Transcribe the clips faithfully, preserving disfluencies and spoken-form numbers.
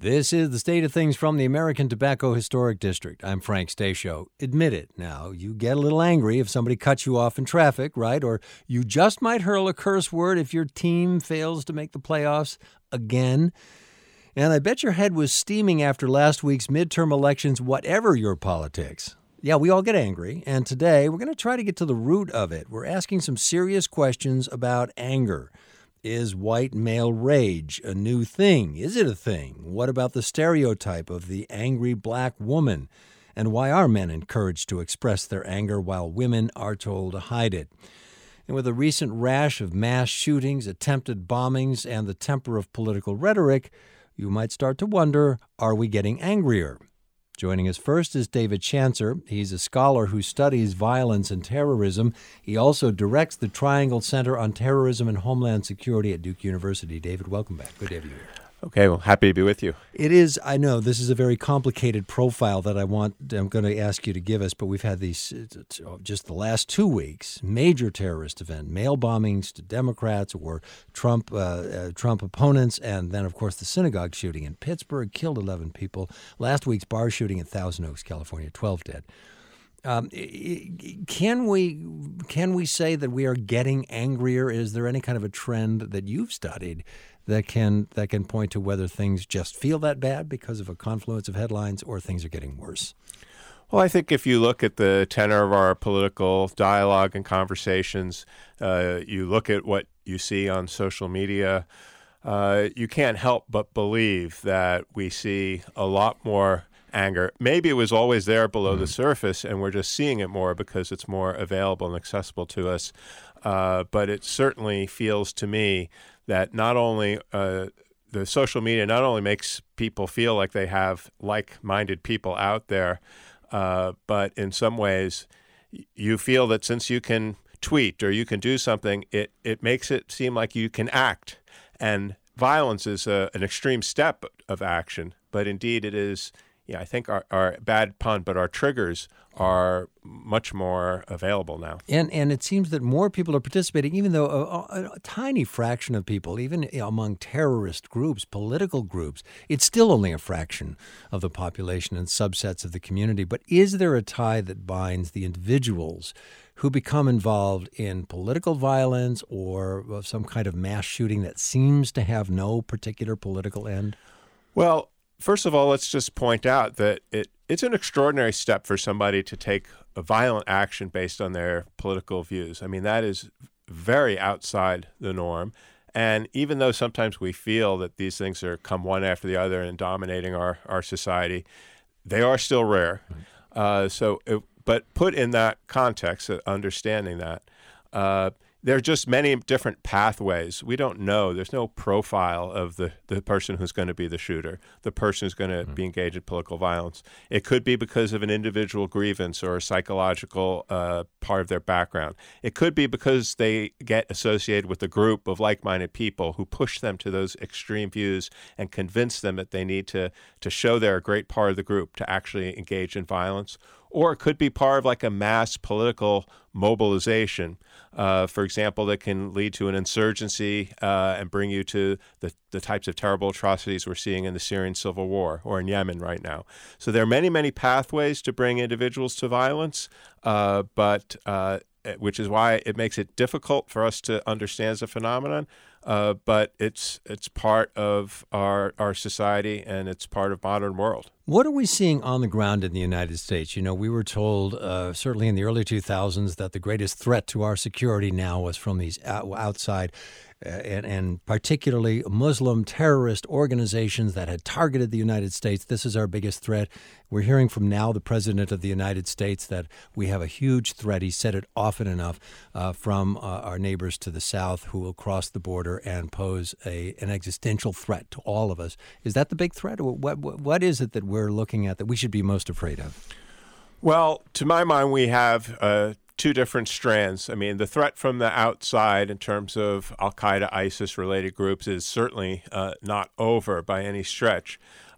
This is the State of Things from the American Tobacco Historic District. I'm Frank Stasio. Admit it now, you get a little angry if somebody cuts you off in traffic, right? Or you just might hurl a curse word if your team fails to make the playoffs again. And I bet your head was steaming after last week's midterm elections, whatever your politics. Yeah, we all get angry, and today we're going to try to get to the root of it. We're asking some serious questions about anger. Is white male rage a new thing? Is it a thing? What about the stereotype of the angry black woman? And why are men encouraged to express their anger while women are told to hide it? And with a recent rash of mass shootings, attempted bombings, and the temper of political rhetoric, you might start to wonder, are we getting angrier? Joining us first is David Chancer. He's a scholar who studies violence and terrorism. He also directs the Triangle Center on Terrorism and Homeland Security at Duke University. David, welcome back. Good to have you here. Okay, well, happy to be with you. It is, I know, this is a very complicated profile that I want, I'm going to ask you to give us, but we've had these, just the last two weeks, major terrorist event, mail bombings to Democrats or Trump uh, uh, Trump opponents, and then, of course, the synagogue shooting in Pittsburgh killed eleven people. Last week's bar shooting in Thousand Oaks, California, twelve dead. Um, can we can we say that we are getting angrier? Is there any kind of a trend that you've studied that can that can point to whether things just feel that bad because of a confluence of headlines or things are getting worse? Well, I think if you look at the tenor of our political dialogue and conversations, uh, you look at what you see on social media, uh, you can't help but believe that we see a lot more anger. Maybe it was always there below mm-hmm. the surface, and we're just seeing it more because it's more available and accessible to us. Uh, but it certainly feels to me that not only uh, the social media not only makes people feel like they have like-minded people out there, uh, but in some ways you feel that since you can tweet or you can do something, it, it makes it seem like you can act. And violence is a, an extreme step of action, but indeed it is. Yeah, I think our, our bad pun, but our triggers are much more available now. And and it seems that more people are participating, even though a, a, a tiny fraction of people, even among terrorist groups, political groups, it's still only a fraction of the population and subsets of the community. But is there a tie that binds the individuals who become involved in political violence or some kind of mass shooting that seems to have no particular political end? Well, first of all, let's just point out that it, it's an extraordinary step for somebody to take a violent action based on their political views. I mean, that is very outside the norm. And even though sometimes we feel that these things are come one after the other and dominating our, our society, they are still rare. Uh, so, it, but put in that context, uh, understanding that, uh, there are just many different pathways. We don't know. There's no profile of the, the person who's going to be the shooter, the person who's going to mm-hmm. be engaged in political violence. It could be because of an individual grievance or a psychological uh, part of their background. It could be because they get associated with a group of like-minded people who push them to those extreme views and convince them that they need to, to show they're a great part of the group to actually engage in violence. Or it could be part of like a mass political mobilization, uh, for example, that can lead to an insurgency uh, and bring you to the, the types of terrible atrocities we're seeing in the Syrian civil war or in Yemen right now. So there are many, many pathways to bring individuals to violence, uh, but uh, which is why it makes it difficult for us to understand as a phenomenon. Uh, but it's it's part of our our society and it's part of modern world. What are we seeing on the ground in the United States? You know, we were told, uh, certainly in the early two thousands, that the greatest threat to our security now was from these outside uh, and, and particularly Muslim terrorist organizations that had targeted the United States. This is our biggest threat. We're hearing from now the President of the United States that we have a huge threat. He said it often enough uh, from uh, our neighbors to the south who will cross the border and pose a an existential threat to all of us. Is that the big threat? Or what, what, what is it that we're looking at that we should be most afraid of? Well, to my mind, we have uh, two different strands. I mean, the threat from the outside in terms of Al-Qaeda, ISIS-related groups is certainly uh, not over by any stretch.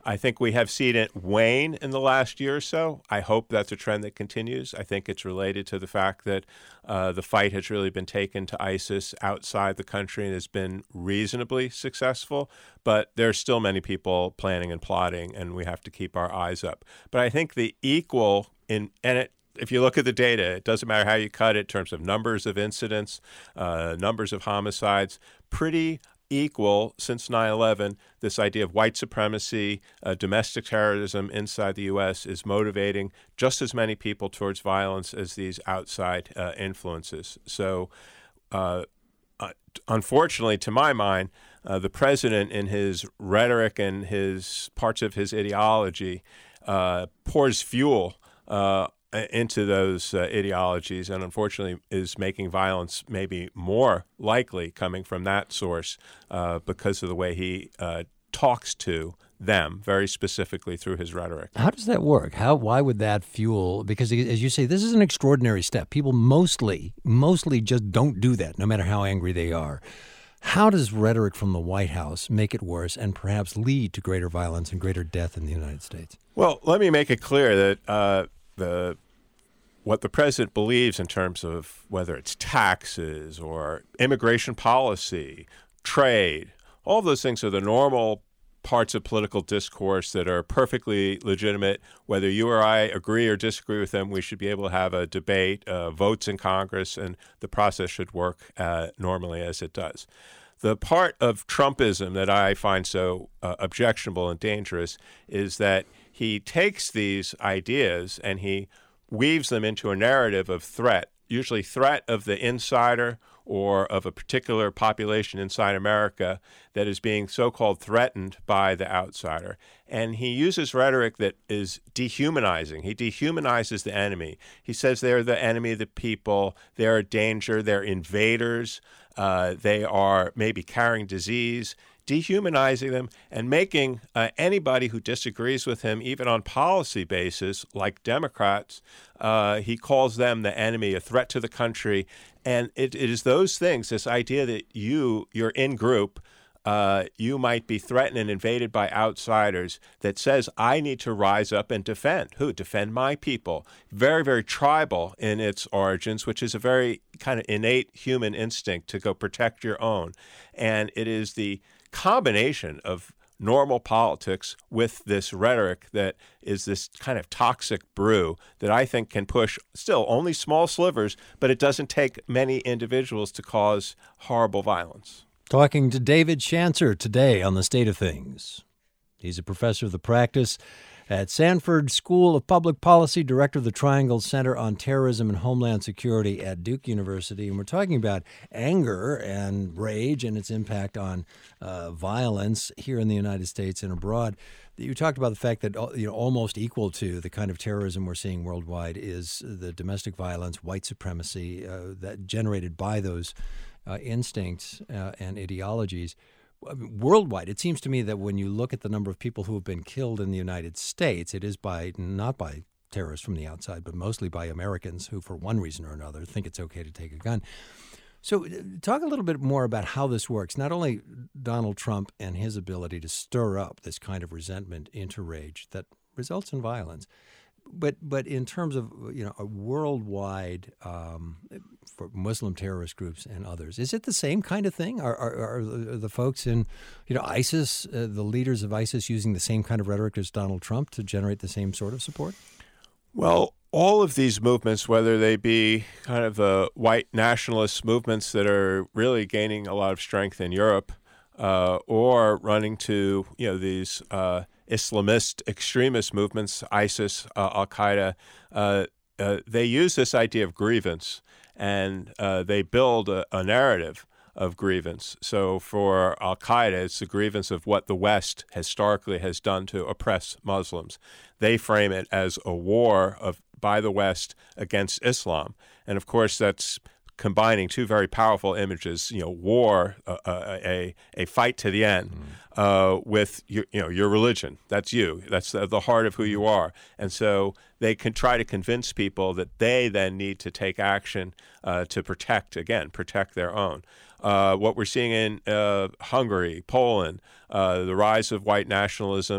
I think we have seen it wane in the last year or so. I hope that's a trend that continues. I think it's related to the fact that uh, the fight has really been taken to ISIS outside the country and has been reasonably successful. But there are still many people planning and plotting, and we have to keep our eyes up. But I think the equal in and it. If you look at the data, it doesn't matter how you cut it in terms of numbers of incidents, uh, numbers of homicides, pretty equal since nine eleven. This idea of white supremacy, uh, domestic terrorism inside the U S is motivating just as many people towards violence as these outside uh, influences. So uh, uh, unfortunately, to my mind, uh, the president in his rhetoric and his parts of his ideology uh, pours fuel uh, into those uh, ideologies, and unfortunately is making violence maybe more likely coming from that source uh, because of the way he uh, talks to them very specifically through his rhetoric. How does that work? How? Why would that fuel? Because as you say, this is an extraordinary step. People mostly, mostly just don't do that, no matter how angry they are. How does rhetoric from the White House make it worse and perhaps lead to greater violence and greater death in the United States? Well, let me make it clear that uh, the what the president believes in terms of whether it's taxes or immigration policy, trade, all of those things are the normal parts of political discourse that are perfectly legitimate. Whether you or I agree or disagree with them, we should be able to have a debate, uh, votes in Congress, and the process should work uh, normally as it does. The part of Trumpism that I find so uh, objectionable and dangerous is that he takes these ideas and he weaves them into a narrative of threat, usually threat of the insider or of a particular population inside America that is being so-called threatened by the outsider. And he uses rhetoric that is dehumanizing. He dehumanizes the enemy. He says they're the enemy of the people, they're a danger, they're invaders, uh, they are maybe carrying disease, dehumanizing them and making uh, anybody who disagrees with him, even on policy basis, like Democrats, uh, he calls them the enemy, a threat to the country. And it, it is those things, this idea that you, you're in group, uh, you might be threatened and invaded by outsiders, that says, I need to rise up and defend. Who? Defend my people. Very, very tribal in its origins, which is a very kind of innate human instinct to go protect your own. And it is the combination of normal politics with this rhetoric that is this kind of toxic brew that I think can push still only small slivers, but it doesn't take many individuals to cause horrible violence. Talking to David Schanzer today on The State of Things. He's a professor of the practice at Sanford School of Public Policy, director of the Triangle Center on Terrorism and Homeland Security at Duke University. And we're talking about anger and rage and its impact on uh, violence here in the United States and abroad. You talked about the fact that you know almost equal to the kind of terrorism we're seeing worldwide is the domestic violence, white supremacy uh, that generated by those uh, instincts uh, and ideologies. Worldwide, it seems to me that when you look at the number of people who have been killed in the United States, it is by not by terrorists from the outside, but mostly by Americans who, for one reason or another, think it's okay to take a gun. So talk a little bit more about how this works. Not only Donald Trump and his ability to stir up this kind of resentment into rage that results in violence, but but in terms of you know a worldwide um, for Muslim terrorist groups and others, is it the same kind of thing? Are are, are the folks in you know ISIS, uh, the leaders of ISIS, using the same kind of rhetoric as Donald Trump to generate the same sort of support? Well, all of these movements, whether they be kind of the white nationalist movements that are really gaining a lot of strength in Europe, uh, or running to you know these uh, Islamist extremist movements, ISIS, uh, Al-Qaeda, uh, uh, they use this idea of grievance, and uh, they build a, a narrative of grievance. So for Al-Qaeda, it's the grievance of what the West historically has done to oppress Muslims. They frame it as a war of by the West against Islam. And of course, that's combining two very powerful images, you know, war, uh, a a fight to the end, mm. uh, with your, you know your religion. That's you. That's the, the heart of who you are. And so they can try to convince people that they then need to take action uh, to protect, again, protect their own. Uh, what we're seeing in uh, Hungary, Poland, uh, the rise of white nationalism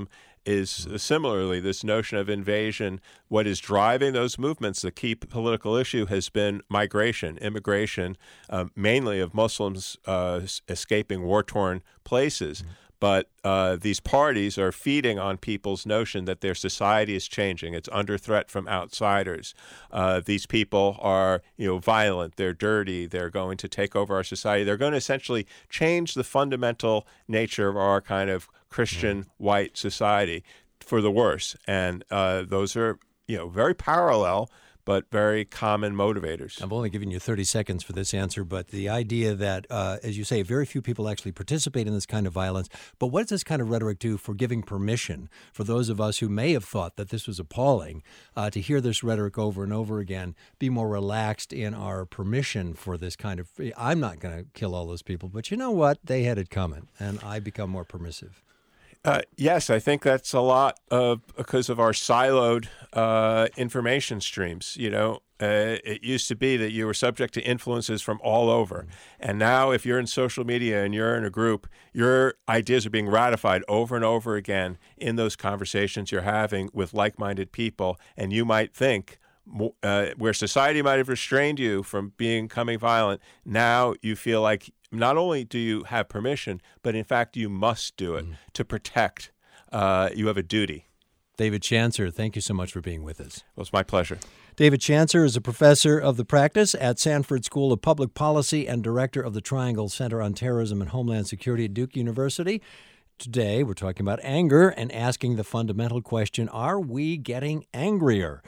is similarly this notion of invasion. What is driving those movements, the key political issue, has been migration, immigration, uh, mainly of Muslims uh, escaping war-torn places. Mm-hmm. But uh, these parties are feeding on people's notion that their society is changing. It's under threat from outsiders. Uh, these people are, you know, violent. They're dirty. They're going to take over our society. They're going to essentially change the fundamental nature of our kind of Christian white society for the worse. And uh, those are, you know, very parallel, but very common motivators. I'm only giving you thirty seconds for this answer, but the idea that, uh, as you say, very few people actually participate in this kind of violence. But what does this kind of rhetoric do for giving permission for those of us who may have thought that this was appalling, uh, to hear this rhetoric over and over again, be more relaxed in our permission for this kind of, I'm not going to kill all those people, but you know what? They had it coming, and I become more permissive. Uh, yes, I think that's a lot of because of our siloed uh, information streams. You know, uh, it used to be that you were subject to influences from all over. And now if you're in social media and you're in a group, your ideas are being ratified over and over again in those conversations you're having with like-minded people. And you might think, uh, where society might have restrained you from becoming violent, now you feel like not only do you have permission, but in fact you must do it mm. to protect. Uh, you have a duty. David Chancer, thank you so much for being with us. Well, it's my pleasure. David Chancer is a professor of the practice at Sanford School of Public Policy and director of the Triangle Center on Terrorism and Homeland Security at Duke University. Today, we're talking about anger and asking the fundamental question, are we getting angrier?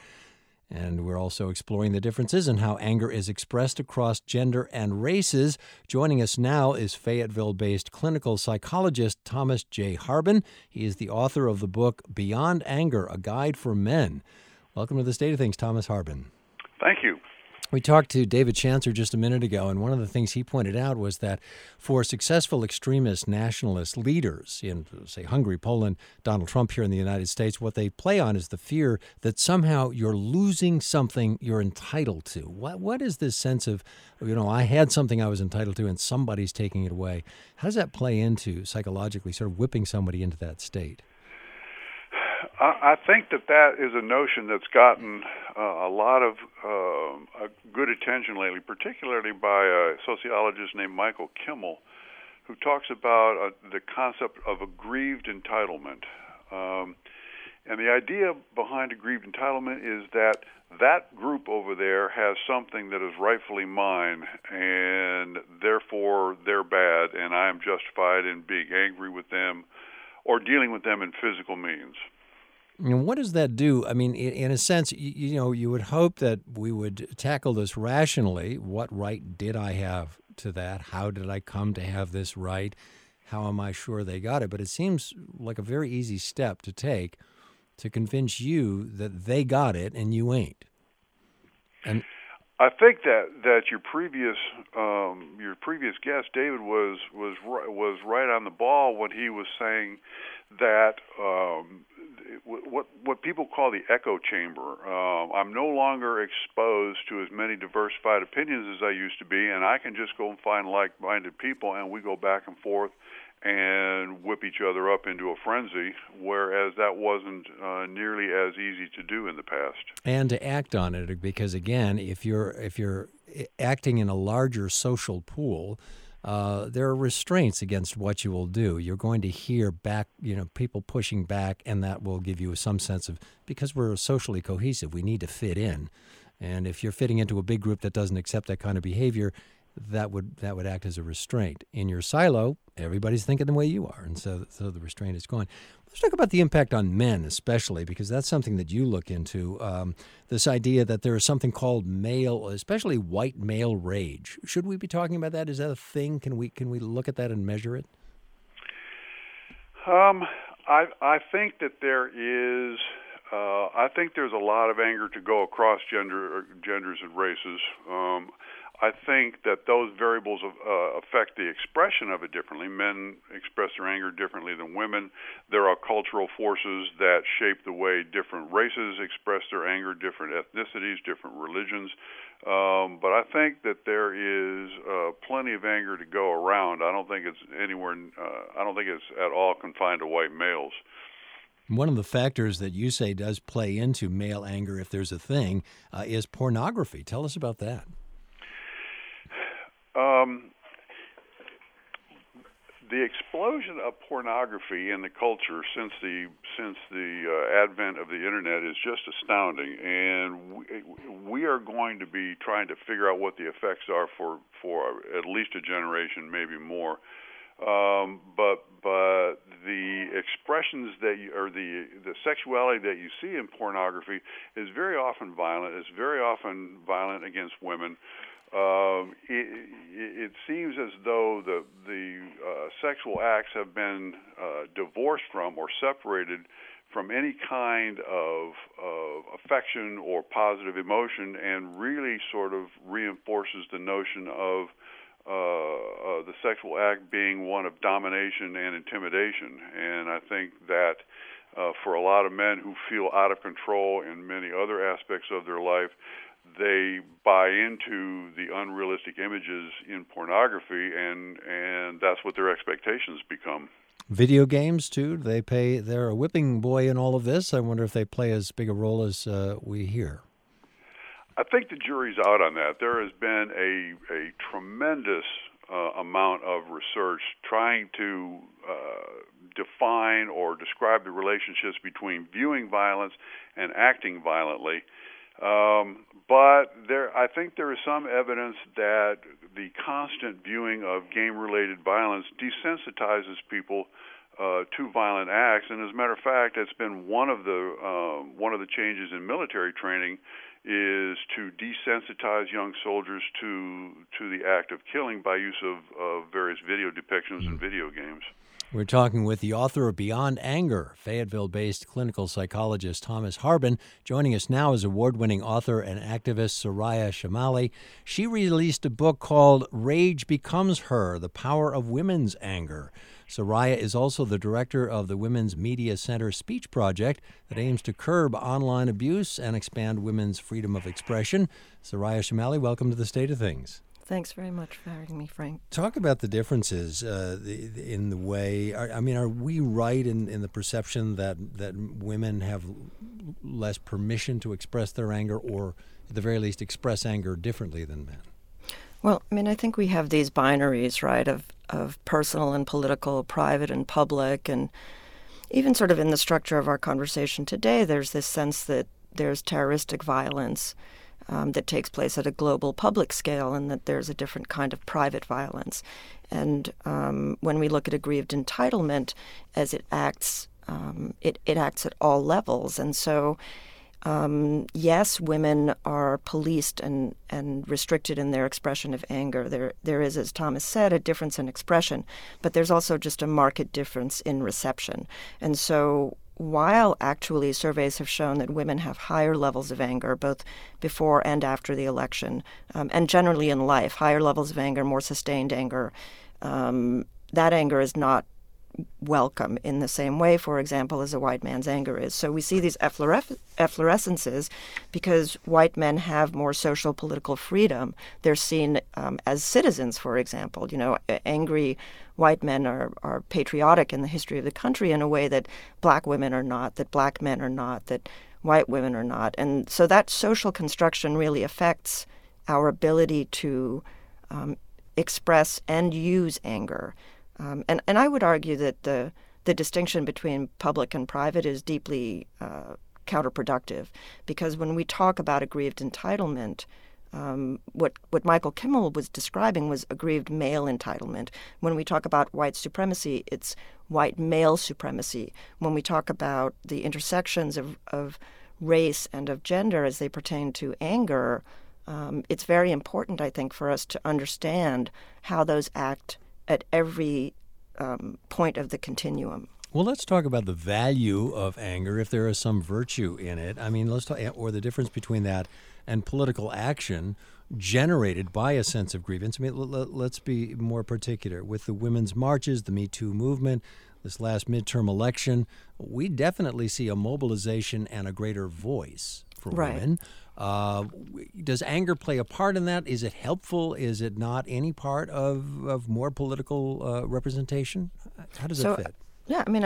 And we're also exploring the differences in how anger is expressed across gender and races. Joining us now is Fayetteville-based clinical psychologist Thomas J. Harbin. He is the author of the book Beyond Anger, A Guide for Men. Welcome to the State of Things, Thomas Harbin. Thank you. We talked to David Chancer just a minute ago, and one of the things he pointed out was that for successful extremist nationalist leaders in, say, Hungary, Poland, Donald Trump here in the United States, what they play on is the fear that somehow you're losing something you're entitled to. What What is this sense of, you know, I had something I was entitled to and somebody's taking it away? How does that play into psychologically sort of whipping somebody into that state? I think that that is a notion that's gotten uh, a lot of uh, good attention lately, particularly by a sociologist named Michael Kimmel, who talks about uh, the concept of aggrieved entitlement. Um, and the idea behind aggrieved entitlement is that that group over there has something that is rightfully mine, and therefore they're bad, and I am justified in being angry with them or dealing with them in physical means. And what does that do? I mean, in a sense, you, you know, you would hope that we would tackle this rationally. What right did I have to that? How did I come to have this right? How am I sure they got it? But it seems like a very easy step to take to convince you that they got it and you ain't. And I think that, that your previous um, your previous guest, David, was was was right on the ball when he was saying that um, what what people call the echo chamber. Uh, I'm no longer exposed to as many diversified opinions as I used to be, and I can just go and find like-minded people, and we go back and forth and whip each other up into a frenzy, whereas that wasn't uh, nearly as easy to do in the past. And to act on it, because again, if you're if you're acting in a larger social pool, uh, there are restraints against what you will do. You're going to hear back, you know, people pushing back, and that will give you some sense of, because we're socially cohesive, we need to fit in. And if you're fitting into a big group that doesn't accept that kind of behavior, that would that would act as a restraint. In your silo, everybody's thinking the way you are, and so so the restraint is gone. Let's talk about the impact on men, especially, because that's something that you look into, um, this idea that there is something called male, especially white male rage. Should we be talking about that? Is that a thing? Can we can we look at that and measure it? Um, I I think that there is. Uh, I think there's a lot of anger to go across gender genders and races. Um, I think that those variables of, uh, affect the expression of it differently. Men express their anger differently than women. There are cultural forces that shape the way different races express their anger, different ethnicities, different religions. Um, but I think that there is uh, plenty of anger to go around. I don't think it's anywhere. Uh, I don't think it's at all confined to white males. One of the factors that you say does play into male anger, if there's a thing, uh, is pornography. Tell us about that. Um, the explosion of pornography in the culture since the since the uh, advent of the internet is just astounding, and we, we are going to be trying to figure out what the effects are for, for at least a generation, maybe more. Um, but but the expressions that you, or the the sexuality that you see in pornography is very often violent. It's very often violent against women. Um, it, it seems as though the the uh, sexual acts have been uh, divorced from or separated from any kind of, of affection or positive emotion, and really sort of reinforces the notion of uh, uh, the sexual act being one of domination and intimidation. And I think that uh, for a lot of men who feel out of control in many other aspects of their life, they buy into the unrealistic images in pornography, and, and that's what their expectations become. Video games, too, they pay, they're a whipping boy in all of this. I wonder if they play as big a role as uh, we hear. I think the jury's out on that. There has been a, a tremendous uh, amount of research trying to uh, define or describe the relationships between viewing violence and acting violently. Um, but there, I think there is some evidence that the constant viewing of game-related violence desensitizes people uh, to violent acts. And as a matter of fact, it's been one of the uh, one of the changes in military training is to desensitize young soldiers to to the act of killing by use of, of various video depictions in video games. We're talking with the author of Beyond Anger, Fayetteville-based clinical psychologist Thomas Harbin. Joining us now is award-winning author and activist Soraya Chemaly. She released a book called Rage Becomes Her, The Power of Women's Anger. Soraya is also the director of the Women's Media Center Speech Project that aims to curb online abuse and expand women's freedom of expression. Soraya Chemaly, welcome to the State of Things. Thanks very much for having me, Frank. Talk about the differences uh, the, the, in the way, are, I mean, are we right in, in the perception that, that women have less permission to express their anger, or at the very least express anger differently than men? Well, I mean, I think we have these binaries, right, of, of personal and political, private and public, and even sort of in the structure of our conversation today, there's this sense that there's terroristic violence Um, that takes place at a global public scale, and that there's a different kind of private violence. And um, when we look at aggrieved entitlement, as it acts, um, it, it acts at all levels. And so, um, yes, women are policed and, and restricted in their expression of anger. There, there is, as Thomas said, a difference in expression, but there's also just a marked difference in reception. And so while actually surveys have shown that women have higher levels of anger both before and after the election, um, and generally in life, higher levels of anger, more sustained anger, um, that anger is not welcome in the same way, for example, as a white man's anger is. So we see these effloresc- efflorescences because white men have more social political freedom. They're seen um, as citizens, for example. You know, angry white men are, are patriotic in the history of the country in a way that black women are not, that black men are not, that white women are not. And so that social construction really affects our ability to um, express and use anger. Um, and, and I would argue that the the distinction between public and private is deeply uh, counterproductive, because when we talk about aggrieved entitlement, um, what, what Michael Kimmel was describing was aggrieved male entitlement. When we talk about white supremacy, it's white male supremacy. When we talk about the intersections of, of race and of gender as they pertain to anger, um, it's very important, I think, for us to understand how those act at every um, point of the continuum. Well, let's talk about the value of anger, if there is some virtue in it. I mean, let's talk, or the difference between that and political action generated by a sense of grievance. I mean, let's be more particular. With the women's marches, the Me Too movement, this last midterm election, we definitely see a mobilization and a greater voice for right. women. Uh, does anger play a part in that? Is it helpful? Is it not any part of, of more political uh, representation? How does so, it fit? Yeah, I mean, I think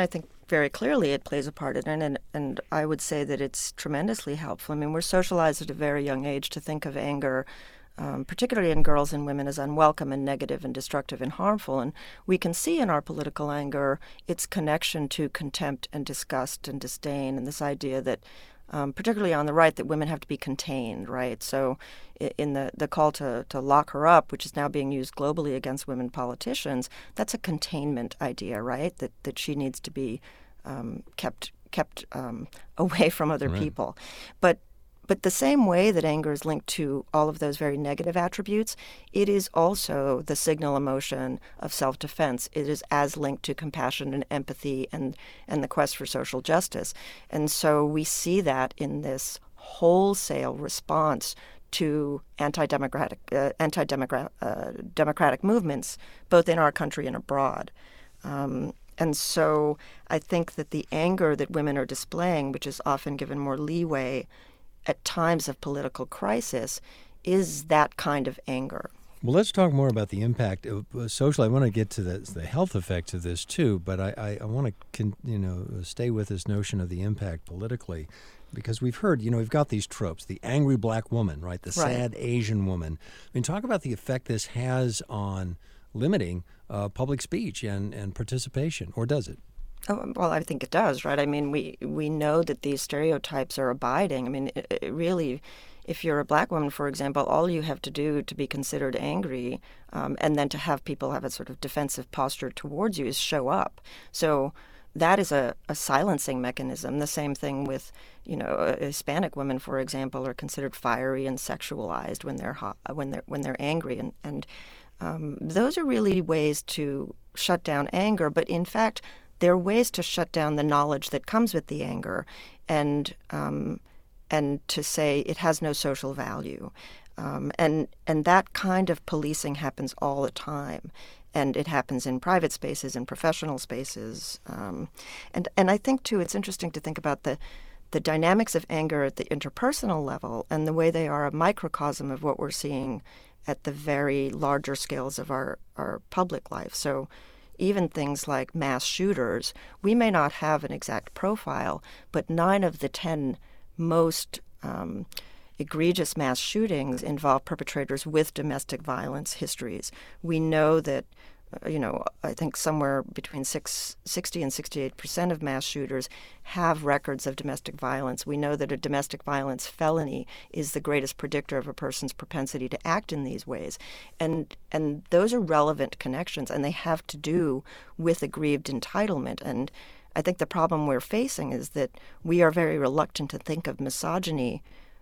very clearly it plays a part in it, and, and I would say that it's tremendously helpful. I mean, we're socialized at a very young age to think of anger, um, particularly in girls and women, as unwelcome and negative and destructive and harmful. And we can see in our political anger its connection to contempt and disgust and disdain, and this idea that, um, particularly on the right, that women have to be contained, right? So in the, the call to, to lock her up, which is now being used globally against women politicians, that's a containment idea, right? That that she needs to be um, kept kept um, away from other right. people. But But the same way that anger is linked to all of those very negative attributes, it is also the signal emotion of self-defense. It is as linked to compassion and empathy and, and the quest for social justice. And so we see that in this wholesale response to anti-democratic, uh, anti-democratic uh, democratic movements, both in our country and abroad. Um, and so I think that the anger that women are displaying, which is often given more leeway at times of political crisis, is that kind of anger. Well, let's talk more about the impact of uh, social. I want to get to the, the health effects of this too, but I, I, I want to con, you know stay with this notion of the impact politically, because we've heard, you know, we've got these tropes: the angry black woman, right? The right. sad Asian woman. I mean, talk about the effect this has on limiting uh, public speech and, and participation, or does it? Oh, well, I think it does, right? I mean, we, we know that these stereotypes are abiding. I mean, it, it really, if you're a black woman, for example, all you have to do to be considered angry um, and then to have people have a sort of defensive posture towards you is show up. So that is a, a silencing mechanism. The same thing with, you know, Hispanic women, for example, are considered fiery and sexualized when they're hot, when they're when they're angry, and and um, those are really ways to shut down anger. But in fact, there are ways to shut down the knowledge that comes with the anger, and um, and to say it has no social value, um, and and that kind of policing happens all the time, and it happens in private spaces, in professional spaces, um, and and I think too it's interesting to think about the the dynamics of anger at the interpersonal level and the way they are a microcosm of what we're seeing at the very larger scales of our our public life. So even things like mass shooters, we may not have an exact profile, but nine of the ten most um, egregious mass shootings involve perpetrators with domestic violence histories. We know that, uh, you know, I think somewhere between six, sixty and sixty-eight percent of mass shooters have records of domestic violence. We know that a domestic violence felony is the greatest predictor of a person's propensity to act in these ways. And and those are relevant connections, and they have to do with aggrieved entitlement. And I think the problem we're facing is that we are very reluctant to think of misogyny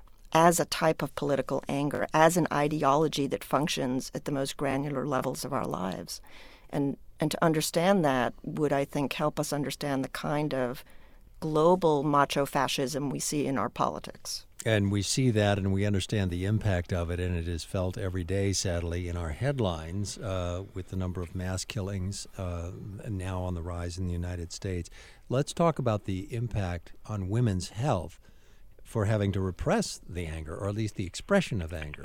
as a type of political anger, as an ideology that functions at the most granular levels of our lives. And and to understand that would, I think, help us understand the kind of global macho fascism we see in our politics. And we see that, and we understand the impact of it, and it is felt every day, sadly, in our headlines uh, with the number of mass killings uh, now on the rise in the United States. Let's talk about the impact on women's health for having to repress the anger, or at least the expression of anger.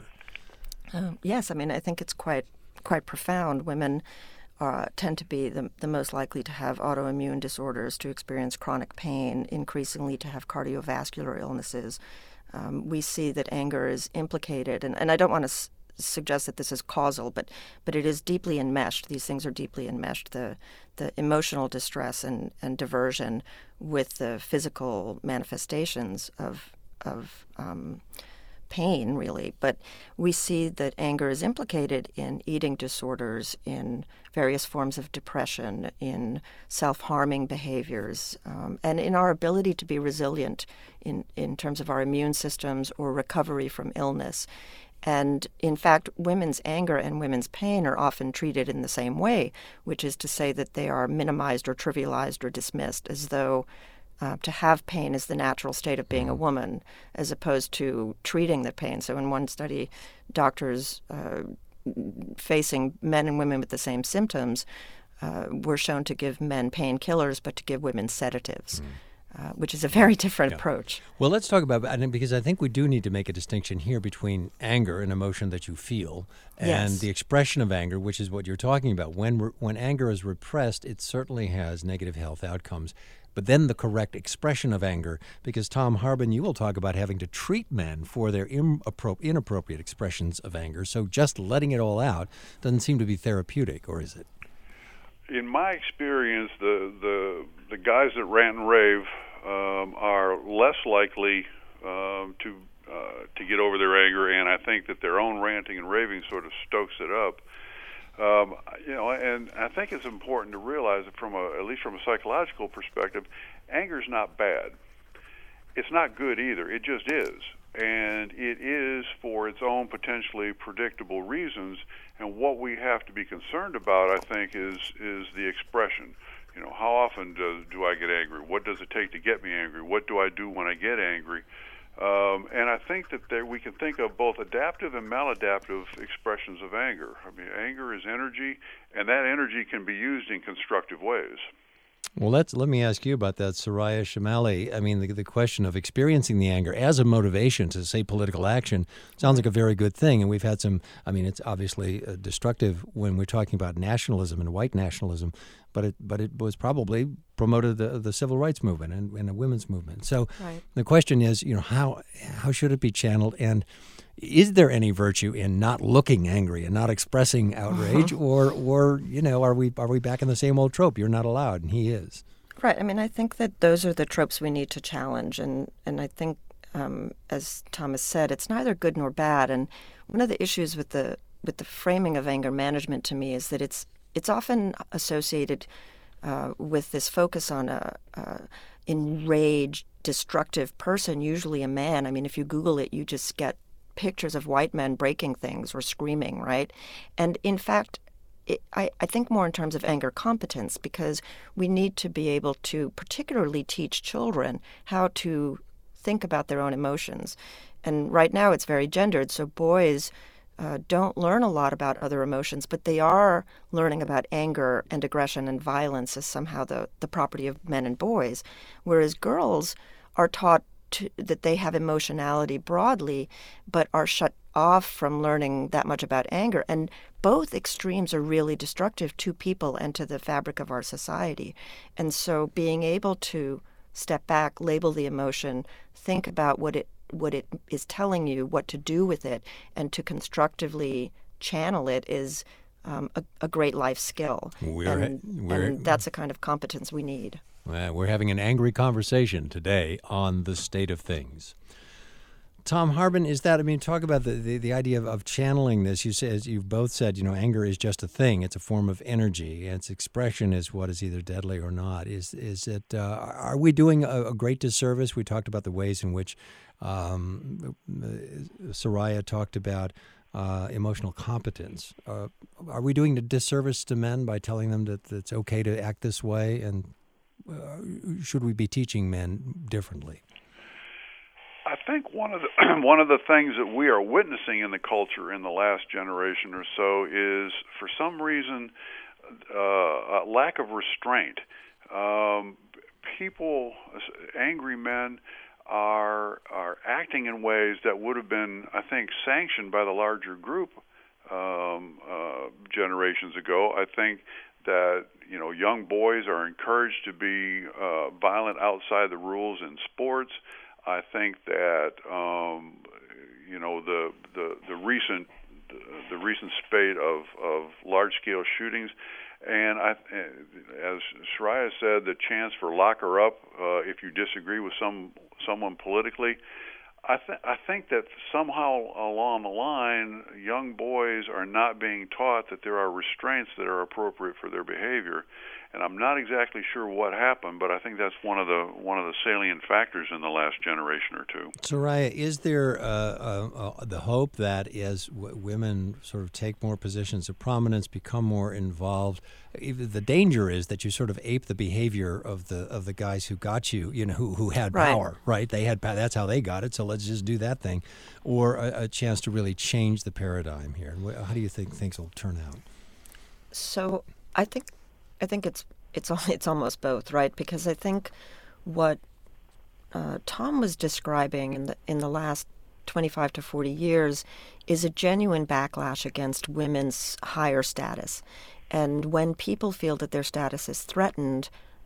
Um, yes, I mean, I think it's quite quite profound. Women uh, tend to be the, the most likely to have autoimmune disorders, to experience chronic pain, increasingly to have cardiovascular illnesses. Um, we see that anger is implicated, and, and I don't want to s- suggest that this is causal, but but it is deeply enmeshed. These things are deeply enmeshed. The the emotional distress and, and diversion with the physical manifestations of of um, pain, really. But we see that anger is implicated in eating disorders, in various forms of depression, in self-harming behaviors, um, and in our ability to be resilient in, in terms of our immune systems or recovery from illness. And in fact, women's anger and women's pain are often treated in the same way, which is to say that they are minimized or trivialized or dismissed, as though Uh, to have pain is the natural state of being a woman, as opposed to treating the pain. So in one study, doctors uh, facing men and women with the same symptoms uh, were shown to give men painkillers, but to give women sedatives, mm. uh, which is a very different yeah. approach. Well, let's talk about, because I think we do need to make a distinction here between anger, an emotion that you feel, and yes. the expression of anger, which is what you're talking about. When, when anger is repressed, it certainly has negative health outcomes. but then the correct expression of anger. Because, Tom Harbin, you will talk about having to treat men for their inappro- inappropriate expressions of anger. So just letting it all out doesn't seem to be therapeutic, or is it? In my experience, the the, the guys that rant and rave um, are less likely um, to uh, to get over their anger, and I think that their own ranting and raving sort of stokes it up. Um, you know, and I think it's important to realize that from a, at least from a psychological perspective, anger is not bad. It's not good either. It just is, and it is for its own potentially predictable reasons. And what we have to be concerned about, I think, is is the expression. You know, how often do, do I get angry? What does it take to get me angry? What do I do when I get angry? Um, and I think that there, we can think of both adaptive and maladaptive expressions of anger. I mean, anger is energy, and that energy can be used in constructive ways. Well, let's let me ask you about that, Soraya Chemaly. I mean, the, the question of experiencing the anger as a motivation to, say, political action sounds like a very good thing. And we've had some, I mean, it's obviously uh, destructive when we're talking about nationalism and white nationalism, but it but it was probably promoted the, the civil rights movement and, and the women's movement. So right. The question is, you know, how how should it be channeled? And is there any virtue in not looking angry and not expressing outrage, uh-huh. or, or you know, are we are we back in the same old trope? You're not allowed, and he is. Right. I mean, I think that those are the tropes we need to challenge, and and I think, um, as Thomas said, it's neither good nor bad. And one of the issues with the with the framing of anger management to me is that it's it's often associated uh, with this focus on a, a enraged, destructive person, usually a man. I mean, if you Google it, you just get pictures of white men breaking things or screaming, right? And in fact, it, I, I think more in terms of anger competence, because we need to be able to particularly teach children how to think about their own emotions. And right now it's very gendered, so boys uh, don't learn a lot about other emotions, but they are learning about anger and aggression and violence as somehow the, the property of men and boys, whereas girls are taught To, that they have emotionality broadly, but are shut off from learning that much about anger. And both extremes are really destructive to people and to the fabric of our society. And so being able to step back, label the emotion, think about what it what it is telling you, what to do with it, and to constructively channel it is um, a, a great life skill. We're, and, we're, and that's the kind of competence we need. Well, we're having an angry conversation today on the state of things. Tom Harbin, is that, I mean, talk about the, the, the idea of, of channeling this. You say, as you've both said, you know, anger is just a thing. It's a form of energy, and its expression is what is either deadly or not. Is is it, uh, are we doing a, a great disservice? We talked about the ways in which um, Soraya talked about uh, emotional competence. Uh, are we doing a disservice to men by telling them that, that it's okay to act this way, and Uh, should we be teaching men differently? I think one of the one of the things that we are witnessing in the culture in the last generation or so is, for some reason, uh, a lack of restraint. Um, people, angry men, are are acting in ways that would have been, I think, sanctioned by the larger group um, uh, generations ago. I think that, you know, young boys are encouraged to be uh, violent outside the rules in sports. I think that um, you know the the the recent the recent spate of, of large scale shootings, and I, as Soraya said, the chance for lock her up uh, if you disagree with some someone politically. I, th- I think that somehow along the line, young boys are not being taught that there are restraints that are appropriate for their behavior, and I'm not exactly sure what happened, but I think that's one of the one of the salient factors in the last generation or two. Soraya, is there uh, uh, uh, the hope that as w- women sort of take more positions of prominence, become more involved, the danger is that you sort of ape the behavior of the of the guys who got you, you know, who who had right. power, right? They had that's how they got it, so let's just do that thing, or a, a chance to really change the paradigm here. How do you think things will turn out? So I think I think it's it's it's almost both, right? Because I think what uh, Tom was describing in the in the last twenty-five to forty years is a genuine backlash against women's higher status. And when people feel that their status is threatened,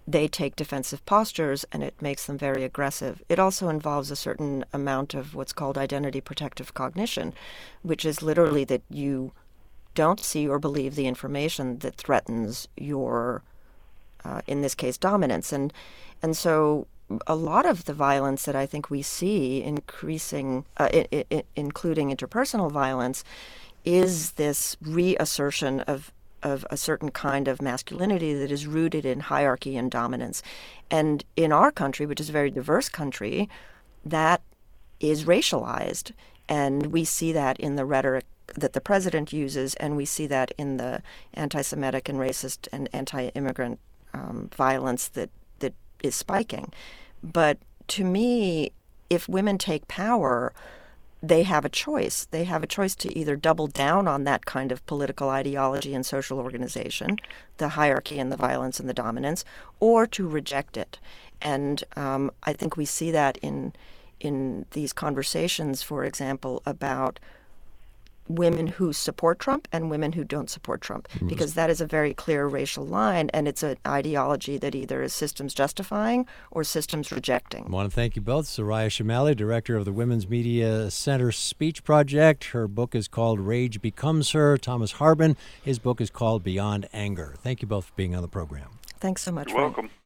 they take defensive postures and it makes them very aggressive. It also involves a certain amount of what's called identity protective cognition, which is literally that you don't see or believe the information that threatens your, uh, in this case, dominance. And and so a lot of the violence that I think we see increasing, uh, I- I- including interpersonal violence, is this reassertion of of a certain kind of masculinity that is rooted in hierarchy and dominance. And in our country, which is a very diverse country, that is racialized. And we see that in the rhetoric that the president uses, and we see that in the anti-Semitic and racist and anti-immigrant um, violence that, that is spiking. But to me, if women take power, they have a choice. They have a choice to either double down on that kind of political ideology and social organization, the hierarchy and the violence and the dominance, or to reject it. And um, I think we see that in in these conversations, for example, about women who support Trump and women who don't support Trump, because that is a very clear racial line, and it's an ideology that either is systems justifying or systems rejecting. I want to thank you both. Soraya Chemaly, director of the Women's Media Center Speech Project. Her book is called Rage Becomes Her. Thomas Harbin, his book is called Beyond Anger. Thank you both for being on the program. Thanks so much. You're Frank. welcome.